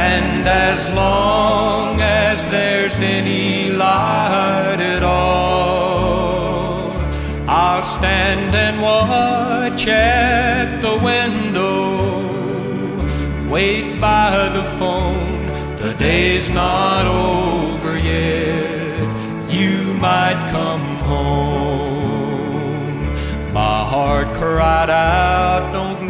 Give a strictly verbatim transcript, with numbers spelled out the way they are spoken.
And as long as there's any light at all, I'll stand and watch at the window, wait by the phone. The day's not over yet, you might come home. My heart cried out, don't